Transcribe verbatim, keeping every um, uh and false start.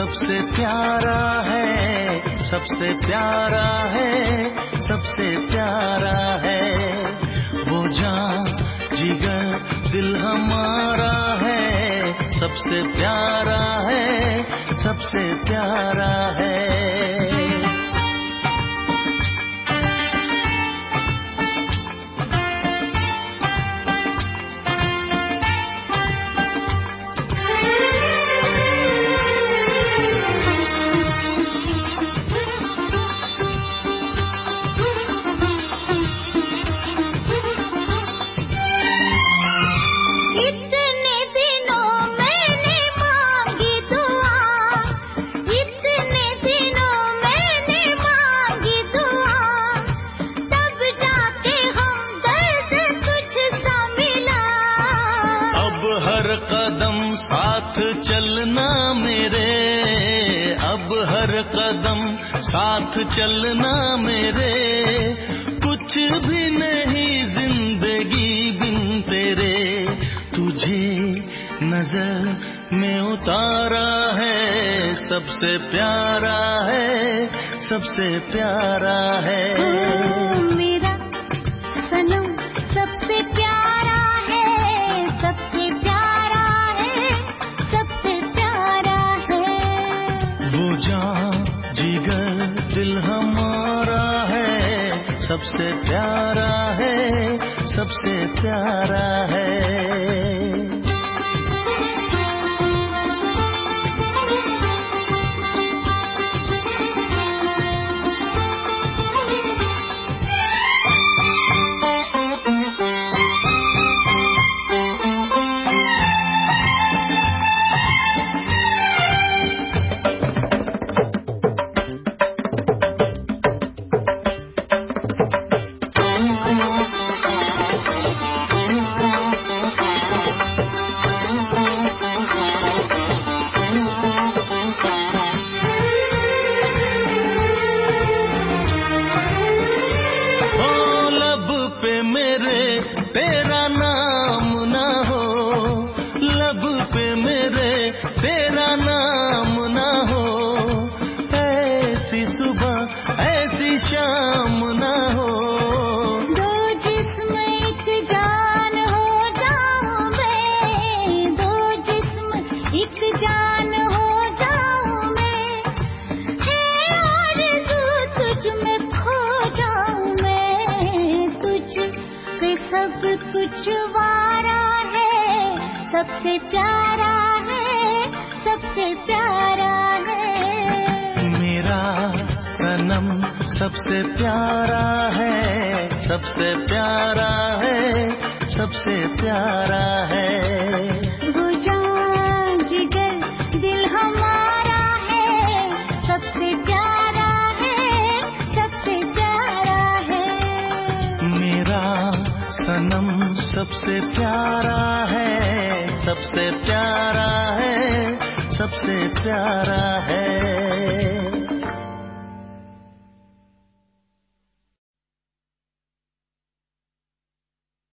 सबसे प्यारा है, सबसे प्यारा है, सबसे प्यारा है। वो जान जिगर दिल हमारा है, सबसे प्यारा है, सबसे प्यारा है। साथ चलना मेरे, अब हर कदम साथ चलना मेरे। कुछ भी नहीं जिंदगी बिन तेरे, तुझे नजर में उतारा है, सबसे प्यारा है, सबसे प्यारा है। मेरा सनम सबसे प्यारा है, सबसे प्यारा है, सबसे प्यारा है। वो जान जिगर दिल हमारा है, सबसे प्यारा है, सबसे प्यारा है। तेरा नाम ना हो, लब पे मेरे तेरा नाम ना हो, ऐसी सुबह ऐसी शाम ना हो। दो जिस्म एक जान हो जाऊं मैं, दो जिस्म एक जान हो जाऊं मैं। है आरज़ू तुझ में खो जाऊं मैं, तुझ पे सब कुछ वारा है, सबसे प्यारा है, सबसे प्यारा है। मेरा सनम सबसे प्यारा है, सबसे प्यारा है, सबसे प्यारा है। वो जान जिगर दिल हमारा है, सबसे प्यारा है, सबसे प्यारा है। मेरा सनम सबसे प्यारा है, सबसे प्यारा है, सबसे प्यारा है।